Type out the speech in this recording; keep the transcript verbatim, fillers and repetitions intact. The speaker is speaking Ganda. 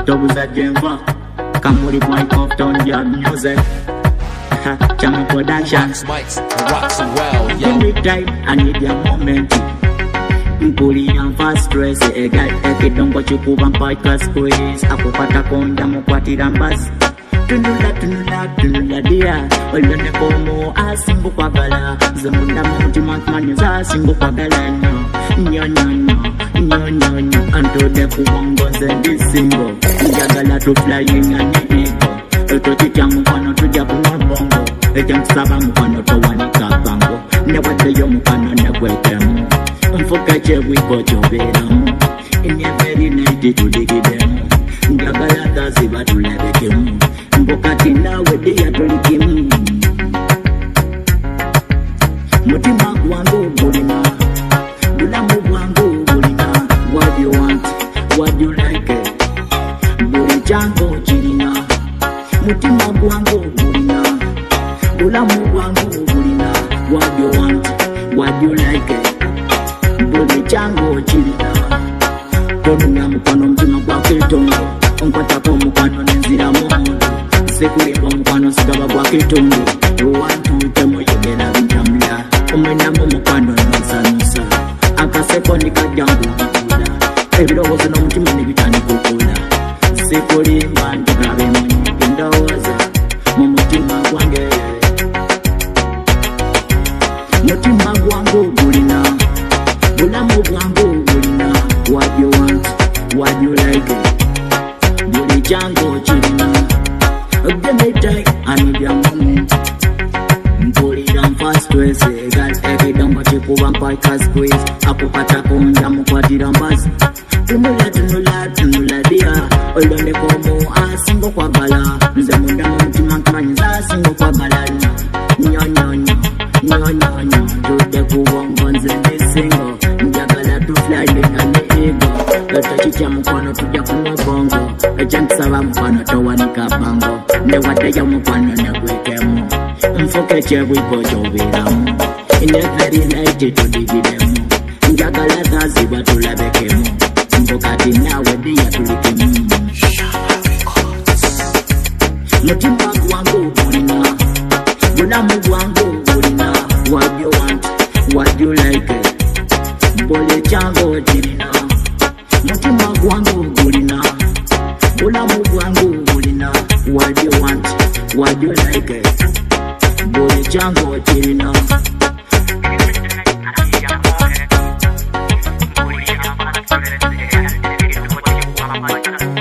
Tobuza Denver, Kamuri Point of Town, your music. Chama Production. Mics, rocks well, yo. Give me time, I need your moment. Mpuli ya fast stress, egal eke dongo chukuba mpaka squeeze. Akupata konda mkwatira mbasi. Tunula tunula tunula dia, olone komo asingu kwa gala. Zamunda mti matmani za asingu kwa gala nyo. Nyo nyo nyo, nyo nyo nyo. Anto de kubongo zendi singo. Njagala to flying and ego. Eto chicha mkwano tuja kuma bongo. Eja msaba mkwano towanika bango. Newade yo mkwano nekwetemu. Mfukache wiko choberamu. Inye very night to digidemu. Njagala dazi batu lebekemu. Mbokati nawe diya tulikimu. Mutima kwangu bulina. Bulamu kwangu bulina. What you want, what you like it. Buli chango chirina. Mutima kwangu bulina. Bulamu kwangu bulina. What you want, what you like it. Buli chango chirina. Tonunya mkwano mtima kwa kitongo. Unkwata kwa mkwano nenzira mungu. Sekulimba mkwano sigaba kwa kitongo. Ruwantu temo yogera bitamla. Umenamu mkwano nusa nusa. Akaseko nikajangu kukula. Ebirowozo no mtima nibitani kukula. Sekulimba ndikabe mwenye indawoza. Mumutima kwange. Mutima kwangu bulina. Bulamu kwangu bulina. What you want, what you like it. Buli jango chirina. Give me time, I need your moment. Put it on fast ways, egal every dumbo chikuba mpaka squeeze. Akupata konja mkwatira mbasi. Tunula tunula tunula dia. Olone komo asingo kwa gala. Nze munda mtima nkamanyiza asingo kwa gala. Nyo nyo nyo, nyo nyo nyo. Jute kubongo nze ni singo. Njagala to fly neka ni ego. Lota chicha mkwano tuja kuma bongo. Eja nsaba mkwano towanika bango. Newate ya mkwano nekwekemu. Mfukeche wiko choberamu. In every night to digidemu. Njagala dhazi watu labekemu. Mbokati nawe diya tulikemu. Mutima kwangu bulina. Bulamu kwangu bulina. What you want, what you like it. Bole chango chirina. Mutima kwangu bulina. Bulamu kwangu bulina. What you want, what you like it. Bole chango chirina. Bole chango chirina.